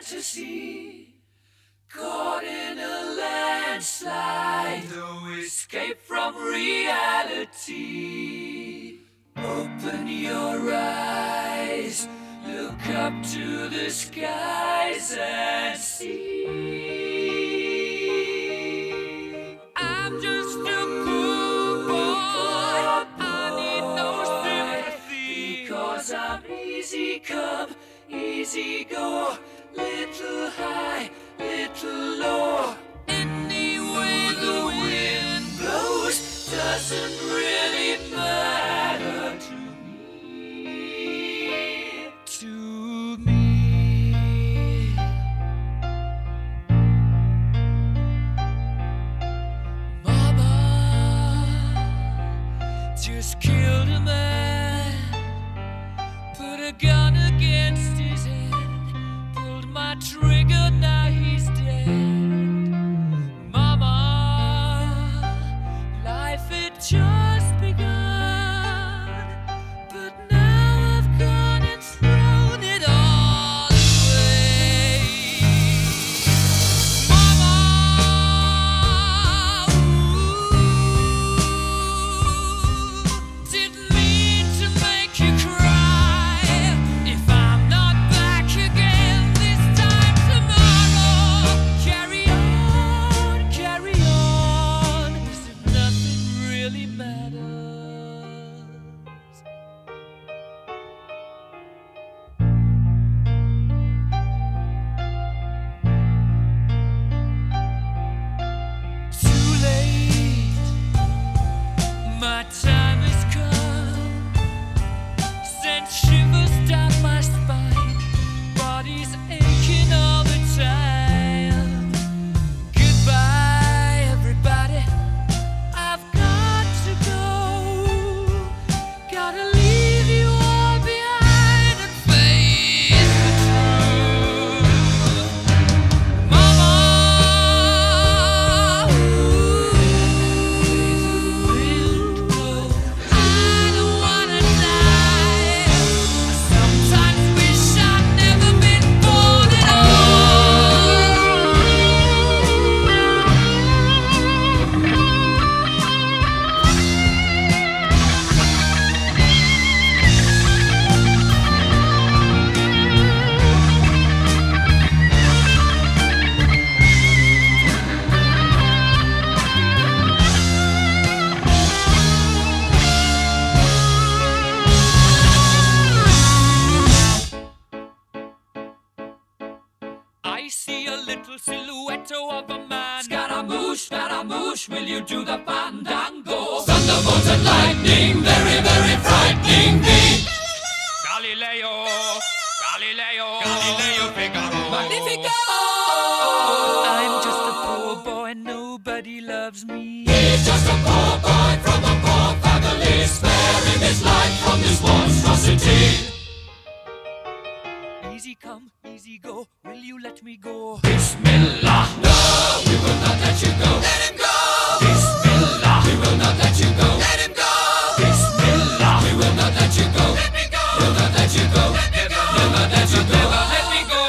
fantasy, caught in a landslide, no escape from reality. Open your eyes, look up to the skies and see. I'm just a poor boy, I need no sympathy, because I'm easy come, easy go, little high, little low. Any way the wind blows doesn't really matter to me. To me. Mama just killed a man, put a gun against his head, pulled my trigger, now he's dead. Mama, life had just begun, but now I've gone and thrown it all away. Mama, didn't mean to make you cry. If I'm not back again this time tomorrow, carry on, as if nothing really matters. Too late, my time has come, sent shivers down my spine, body's aching all the time. Goodbye, everybody, I've got to go, gotta leave you all behind and face the truth. Mama, I don't wanna die. I sometimes wish I'd never been born at I see a little silhouette of a man. Scaramouche, will you do the fandango? Thunderbolt and lightning, very, very frightening me. Galileo, Figaro. Magnifico! I'm just a poor boy, nobody loves me. He's just a poor boy from a poor family, sparing his life from this monstrosity. Easy come, easy go, will you let me go? Bismillah, no, we will not let you go. Let him go! Bismillah, we will not let you go. Let him go! Bismillah, we will not let you go. Let me go! We'll not let you go. Let me go! We'll not let you go. Never let me go!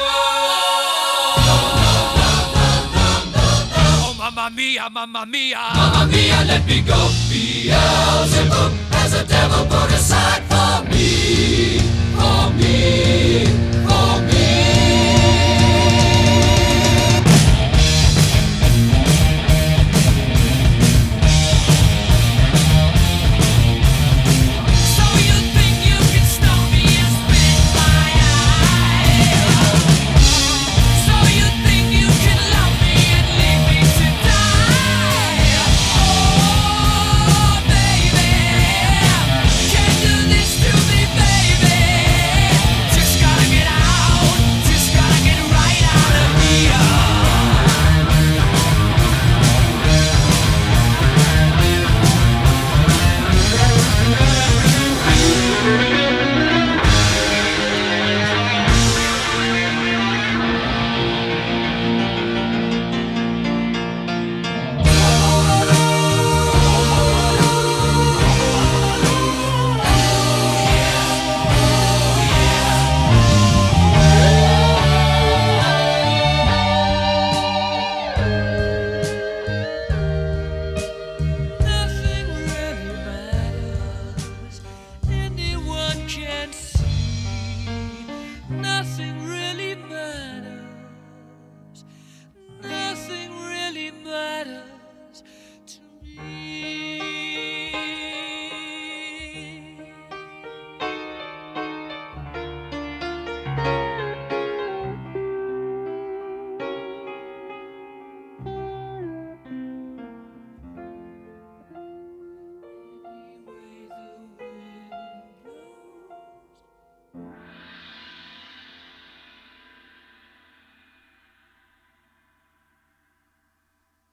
Oh, mamma mia, mamma mia! Mamma mia, let me go! Beelzebub has a devil put aside.